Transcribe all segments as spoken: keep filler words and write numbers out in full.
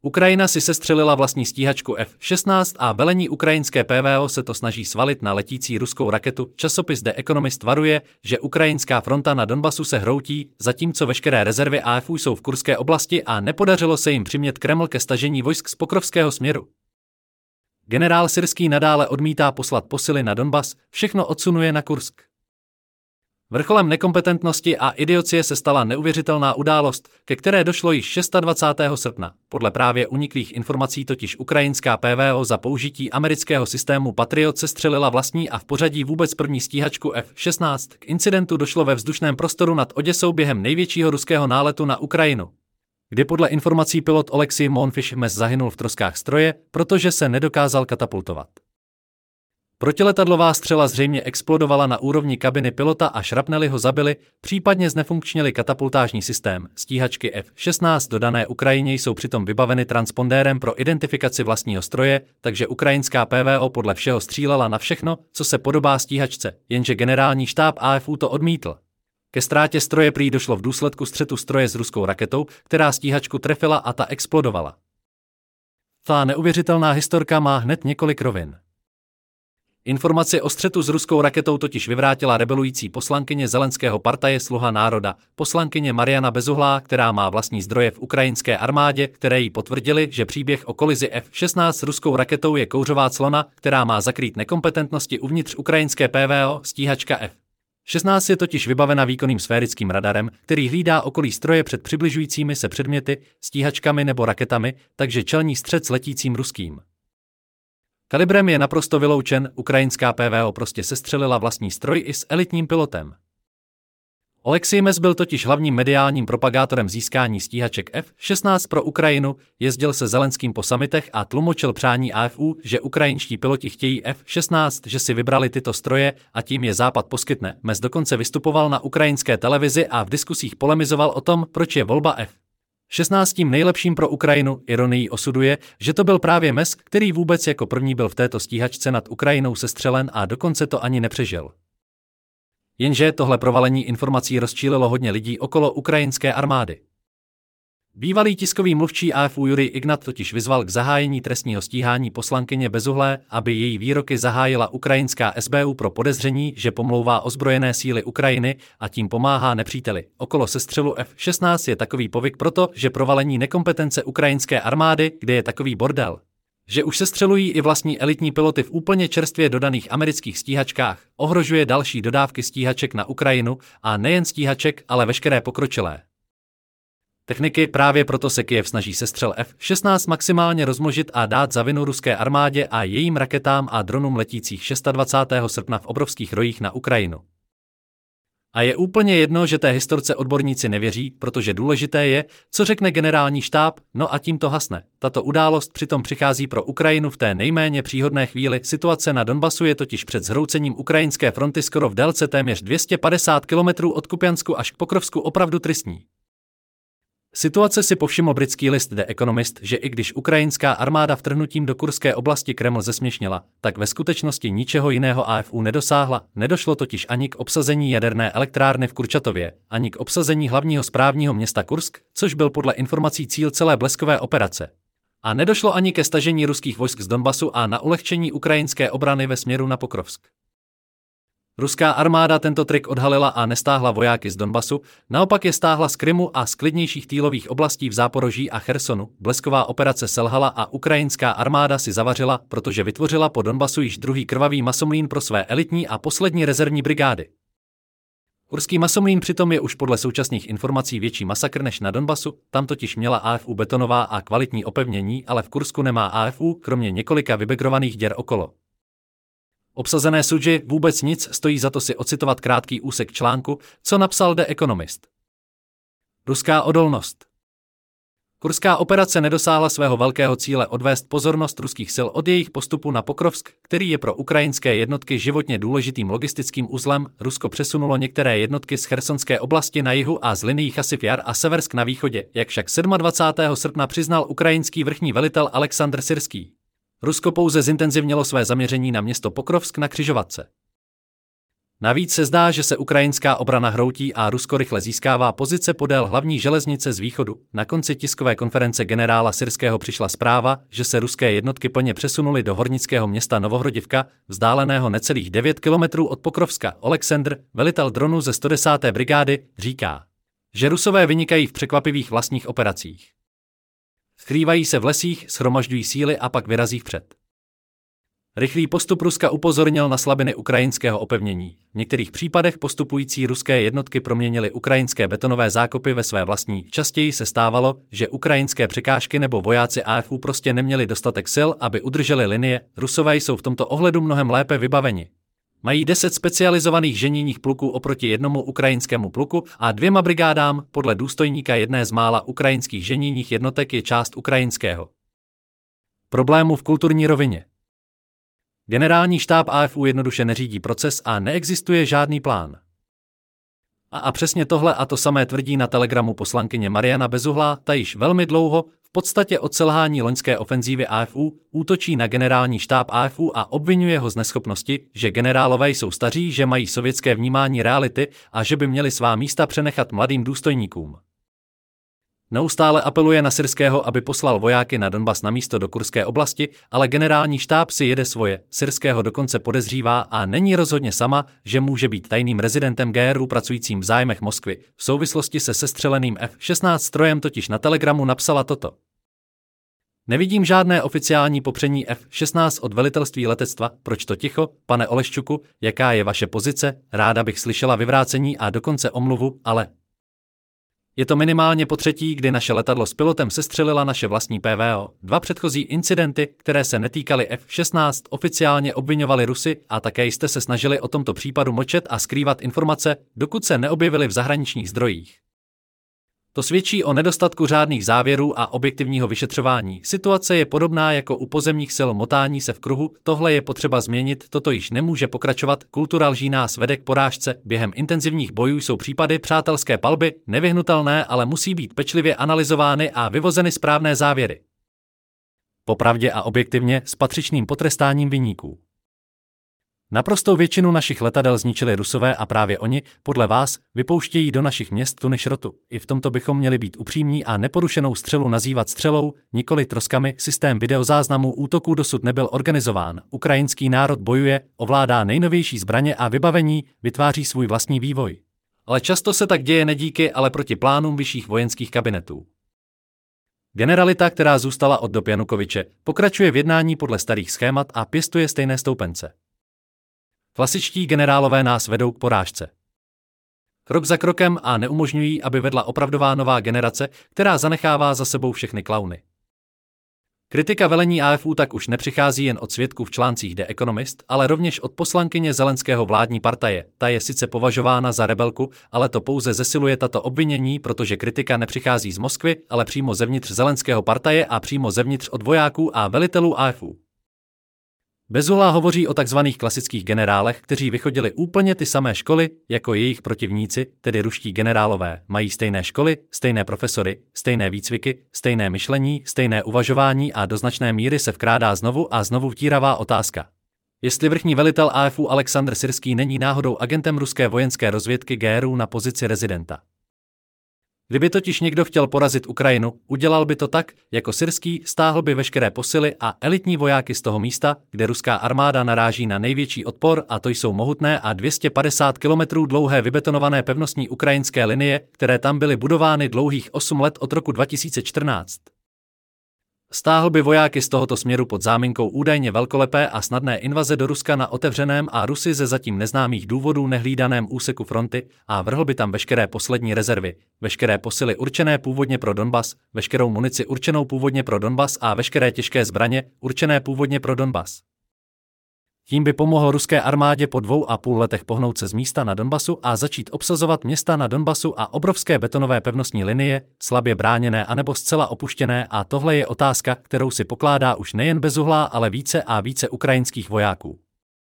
Ukrajina si sestřelila vlastní stíhačku F šestnáct a velení ukrajinské P V O se to snaží svalit na letící ruskou raketu. Časopis The Economist varuje, že ukrajinská fronta na Donbasu se hroutí, zatímco veškeré rezervy A F U jsou v kurské oblasti a nepodařilo se jim přimět Kreml ke stažení vojsk z pokrovského směru. Generál Syrský nadále odmítá poslat posily na Donbas, všechno odsunuje na Kursk. Vrcholem nekompetentnosti a idiocie se stala neuvěřitelná událost, ke které došlo již dvacátého šestého srpna. Podle právě uniklých informací totiž ukrajinská P V O za použití amerického systému Patriot sestřelila vlastní a v pořadí vůbec první stíhačku F šestnáct. K incidentu došlo ve vzdušném prostoru nad Oděsou během největšího ruského náletu na Ukrajinu, kdy podle informací pilot Oleksij Monfish-Mes zahynul v troskách stroje, protože se nedokázal katapultovat. Protiletadlová střela zřejmě explodovala na úrovni kabiny pilota a šrapnely ho zabily, případně znefunkčnili katapultážní systém. Stíhačky F šestnáct dodané Ukrajině jsou přitom vybaveny transpondérem pro identifikaci vlastního stroje, takže ukrajinská P V O podle všeho střílela na všechno, co se podobá stíhačce, jenže generální štáb A F U to odmítl. Ke ztrátě stroje prý došlo v důsledku střetu stroje s ruskou raketou, která stíhačku trefila a ta explodovala. Ta neuvěřitelná historka má hned několik rovin. Informaci o střetu s ruskou raketou totiž vyvrátila rebelující poslankyně Zelenského partaje Sluha národa, poslankyně Mariana Bezuhlá, která má vlastní zdroje v ukrajinské armádě, které jí potvrdili, že příběh o kolizi F šestnáct s ruskou raketou je kouřová clona, která má zakrýt nekompetentnosti uvnitř ukrajinské P V O. Stíhačka F šestnáct je totiž vybavena výkonným sférickým radarem, který hlídá okolí stroje před přibližujícími se předměty, stíhačkami nebo raketami, takže čelní střet s letícím ruským kalibrem je naprosto vyloučen. Ukrajinská P V O prostě sestřelila vlastní stroj i s elitním pilotem. Oleksij Mes byl totiž hlavním mediálním propagátorem získání stíhaček F šestnáct pro Ukrajinu, jezdil se Zelenským po summitech a tlumočil přání A F U, že ukrajinští piloti chtějí F šestnáct, že si vybrali tyto stroje a tím je Západ poskytne. Mes dokonce vystupoval na ukrajinské televizi a v diskusích polemizoval o tom, proč je volba F šestnáct tím nejlepším pro Ukrajinu. Ironií osudu je, že to byl právě Mes, který vůbec jako první byl v této stíhačce nad Ukrajinou sestřelen a dokonce to ani nepřežil. Jenže tohle provalení informací rozčílilo hodně lidí okolo ukrajinské armády. Bývalý tiskový mluvčí A F U Jurij Ignat totiž vyzval k zahájení trestního stíhání poslankyně Bezuhlé, aby její výroky zahájila ukrajinská S B U pro podezření, že pomlouvá ozbrojené síly Ukrajiny a tím pomáhá nepříteli. Okolo sestřelu F šestnáct je takový povyk proto, že provalení nekompetence ukrajinské armády, kde je takový bordel, že už sestřelují i vlastní elitní piloty v úplně čerstvě dodaných amerických stíhačkách, ohrožuje další dodávky stíhaček na Ukrajinu a nejen stíhaček, ale veškeré pokročilé techniky. Právě proto se Kyjev snaží sestřel F šestnáct maximálně rozmnožit a dát za vinu ruské armádě a jejím raketám a dronům letících dvacátého šestého srpna v obrovských rojích na Ukrajinu. A je úplně jedno, že té historce odborníci nevěří, protože důležité je, co řekne generální štáb, no a tím to hasne. Tato událost přitom přichází pro Ukrajinu v té nejméně příhodné chvíli. Situace na Donbasu je totiž před zhroucením ukrajinské fronty skoro v délce téměř dvě stě padesát kilometrů od Kupiansku až k Pokrovsku opravdu tristní. Situace si povšiml britský list The Economist, že i když ukrajinská armáda vtrhnutím do kurské oblasti Kreml zesměšnila, tak ve skutečnosti ničeho jiného A F U nedosáhla, nedošlo totiž ani k obsazení jaderné elektrárny v Kurčatově, ani k obsazení hlavního správního města Kursk, což byl podle informací cíl celé bleskové operace. A nedošlo ani ke stažení ruských vojsk z Donbasu a na ulehčení ukrajinské obrany ve směru na Pokrovsk. Ruská armáda tento trik odhalila a nestáhla vojáky z Donbasu, naopak je stáhla z Krymu a z klidnějších týlových oblastí v Záporoží a Chersonu. Blesková operace selhala a ukrajinská armáda si zavařila, protože vytvořila po Donbasu již druhý krvavý masomlín pro své elitní a poslední rezervní brigády. Kurský masomlín přitom je už podle současných informací větší masakr než na Donbasu, tam totiž měla A F U betonová a kvalitní opevnění, ale v Kursku nemá A F U, kromě několika vybegrovaných děr okolo obsazené Sudži vůbec nic. Stojí za to si ocitovat krátký úsek článku, co napsal The Economist. Ruská odolnost. Kurská operace nedosáhla svého velkého cíle odvést pozornost ruských sil od jejich postupu na Pokrovsk, který je pro ukrajinské jednotky životně důležitým logistickým uzlem. Rusko přesunulo některé jednotky z chersonské oblasti na jihu a z linií Chasiv Jar a Seversk na východě, jak však dvacátého sedmého srpna přiznal ukrajinský vrchní velitel Aleksandr Syrský. Rusko pouze zintenzivnilo své zaměření na město Pokrovsk na křižovatce. Navíc se zdá, že se ukrajinská obrana hroutí a Rusko rychle získává pozice podél hlavní železnice z východu. Na konci tiskové konference generála Syrského přišla zpráva, že se ruské jednotky plně přesunuly do hornického města Novohrodivka, vzdáleného necelých devět kilometrů od Pokrovska. Oleksandr, velitel dronu ze sto desáté brigády, říká, že Rusové vynikají v překvapivých vlastních operacích. Skrývají se v lesích, shromažďují síly a pak vyrazí vpřed. Rychlý postup Ruska upozornil na slabiny ukrajinského opevnění. V některých případech postupující ruské jednotky proměnily ukrajinské betonové zákopy ve své vlastní. Častěji se stávalo, že ukrajinské překážky nebo vojáci A F U prostě neměli dostatek sil, aby udrželi linie. Rusové jsou v tomto ohledu mnohem lépe vybaveni. Mají deset specializovaných ženijních pluků oproti jednomu ukrajinskému pluku a dvěma brigádám. Podle důstojníka jedné z mála ukrajinských ženijních jednotek je část ukrajinského problému v kulturní rovině. Generální štáb A F U jednoduše neřídí proces a neexistuje žádný plán. A, a přesně tohle a to samé tvrdí na Telegramu poslankyně Mariana Bezuhlá, ta již velmi dlouho, v podstatě od selhání loňské ofenzívy A F U, útočí na generální štáb A F U a obvinuje ho z neschopnosti, že generálové jsou staří, že mají sovětské vnímání reality a že by měli svá místa přenechat mladým důstojníkům. Neustále apeluje na Syrského, aby poslal vojáky na Donbas na místo do Kurské oblasti, ale generální štáb si jede svoje. Syrského dokonce podezřívá a není rozhodně sama, že může být tajným rezidentem G R U pracujícím v zájmech Moskvy. V souvislosti se sestřeleným F šestnáct strojem totiž na Telegramu napsala toto. Nevidím žádné oficiální popření F šestnáct od velitelství letectva, proč to ticho, pane Oleščuku, jaká je vaše pozice, ráda bych slyšela vyvrácení a dokonce omluvu, ale... Je to minimálně po třetí, kdy naše letadlo s pilotem sestřelila naše vlastní P V O. Dva předchozí incidenty, které se netýkaly F šestnáct, oficiálně obviňovali Rusy a také jste se snažili o tomto případu mlčet a skrývat informace, dokud se neobjevily v zahraničních zdrojích. To svědčí o nedostatku řádných závěrů a objektivního vyšetřování. Situace je podobná jako u pozemních sil motání se v kruhu, tohle je potřeba změnit, toto již nemůže pokračovat, kultura lží nás vede k porážce, během intenzivních bojů jsou případy přátelské palby, nevyhnutelné, ale musí být pečlivě analyzovány a vyvozeny správné závěry. Popravdě a objektivně s patřičným potrestáním viníků. Naprostou většinu našich letadel zničili Rusové a právě oni, podle vás, vypouštějí do našich měst tuny šrotu. I v tomto bychom měli být upřímní a neporušenou střelu nazývat střelou, nikoli troskami. Systém videozáznamů útoků dosud nebyl organizován. Ukrajinský národ bojuje, ovládá nejnovější zbraně a vybavení, vytváří svůj vlastní vývoj. Ale často se tak děje ne díky, ale proti plánům vyšších vojenských kabinetů. Generalita, která zůstala od dob Janukovyče, pokračuje v jednání podle starých schémat a pěstuje stejné stoupence. Klasičtí generálové nás vedou k porážce. Krok za krokem a neumožňují, aby vedla opravdová nová generace, která zanechává za sebou všechny klauny. Kritika velení A F U tak už nepřichází jen od svědků v článcích The Economist, ale rovněž od poslankyně Zelenského vládní partaje. Ta je sice považována za rebelku, ale to pouze zesiluje tato obvinění, protože kritika nepřichází z Moskvy, ale přímo zevnitř Zelenského partaje a přímo zevnitř od vojáků a velitelů A F U. Bezuhlá hovoří o takzvaných klasických generálech, kteří vychodili úplně ty samé školy, jako jejich protivníci, tedy ruští generálové. Mají stejné školy, stejné profesory, stejné výcviky, stejné myšlení, stejné uvažování a do značné míry se vkrádá znovu a znovu vtíravá otázka. Jestli vrchní velitel A F U Aleksandr Syrský není náhodou agentem ruské vojenské rozvědky G R U na pozici rezidenta. Kdyby totiž někdo chtěl porazit Ukrajinu, udělal by to tak, jako Syrský, stáhl by veškeré posily a elitní vojáky z toho místa, kde ruská armáda naráží na největší odpor, a to jsou mohutné a dvě stě padesát kilometrů dlouhé vybetonované pevnostní ukrajinské linie, které tam byly budovány dlouhých osm let od roku dva tisíce čtrnáct. Stáhl by vojáky z tohoto směru pod záminkou údajně velkolepé a snadné invaze do Ruska na otevřeném a Rusy ze zatím neznámých důvodů nehlídaném úseku fronty a vrhl by tam veškeré poslední rezervy, veškeré posily určené původně pro Donbas, veškerou munici určenou původně pro Donbas a veškeré těžké zbraně určené původně pro Donbas. Tím by pomohlo ruské armádě po dvou a půl letech pohnout se z místa na Donbasu a začít obsazovat města na Donbasu a obrovské betonové pevnostní linie, slabě bráněné anebo zcela opuštěné, a tohle je otázka, kterou si pokládá už nejen Bezuhlá, ale více a více ukrajinských vojáků.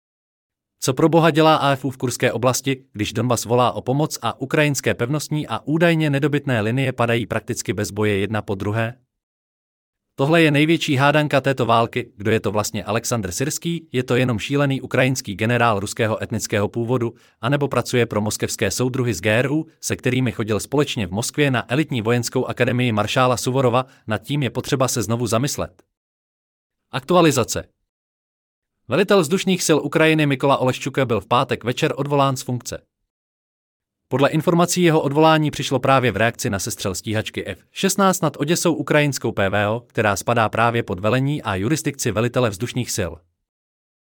Co pro boha dělá A F U v Kurské oblasti, když Donbas volá o pomoc a ukrajinské pevnostní a údajně nedobytné linie padají prakticky bez boje jedna po druhé? Tohle je největší hádanka této války, kdo je to vlastně Aleksandr Syrský, je to jenom šílený ukrajinský generál ruského etnického původu, anebo pracuje pro moskevské soudruhy z G R U, se kterými chodil společně v Moskvě na elitní vojenskou akademii maršála Suvorova, nad tím je potřeba se znovu zamyslet. Aktualizace. Velitel vzdušných sil Ukrajiny Mykola Oleščuk byl v pátek večer odvolán z funkce. Podle informací jeho odvolání přišlo právě v reakci na sestřel stíhačky F šestnáct nad Oděsou ukrajinskou P V O, která spadá právě pod velení a jurisdikci velitele vzdušných sil.